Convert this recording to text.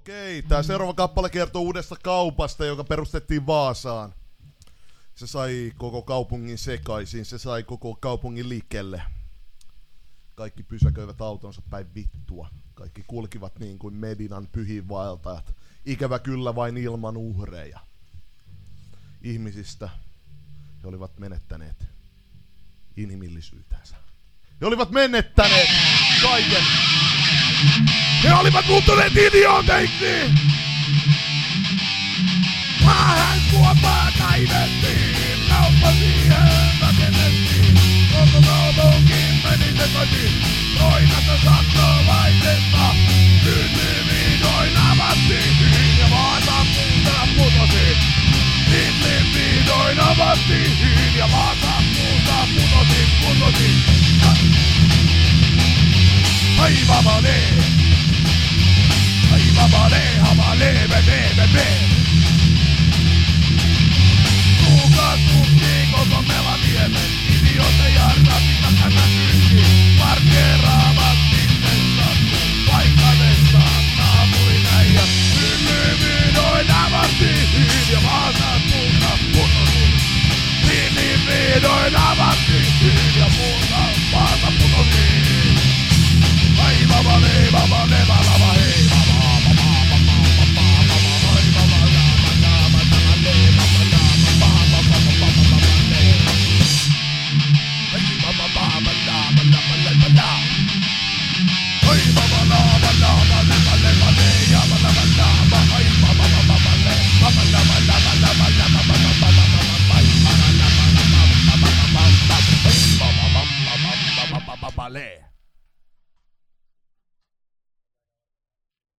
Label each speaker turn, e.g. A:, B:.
A: Okei, tää seuraava kappale kertoo uudesta kaupasta, joka perustettiin Vaasaan. Se sai koko kaupungin sekaisin, se sai koko kaupungin liikkeelle. Kaikki pysäköivät autonsa päin vittua. Kaikki kulkivat niin kuin Medinan pyhiinvaeltajat. Ikävä kyllä vain ilman uhreja. Ihmisistä he olivat menettäneet inhimillisyytensä. He olivat menettäneet kaiken. He olivat muuttuneet idiooteiksi! Maahan kuopaa kaivettiin, kauppa siihen rakennettiin. Koko kaupunkiin meni sekaisin, toinasta saksalaisesta. Synny vihdoin avattiin ja Vaasan puuta putosi. Hitler vihdoin avattiin ja Vaasan puuta putosi. Hai babale, habale, bebe. Kuka tutkii koko melatiemen, idiootteja rapita tämä synti. Parkeeraavat itsensä, paikkanessaan naapurin äijät. Synny vihdoin avattiin ja Vaasan puuta putosi. Niin vihdoin avattiin ja Vaasa putosi. Hey baba le baba le baba hey baba Baba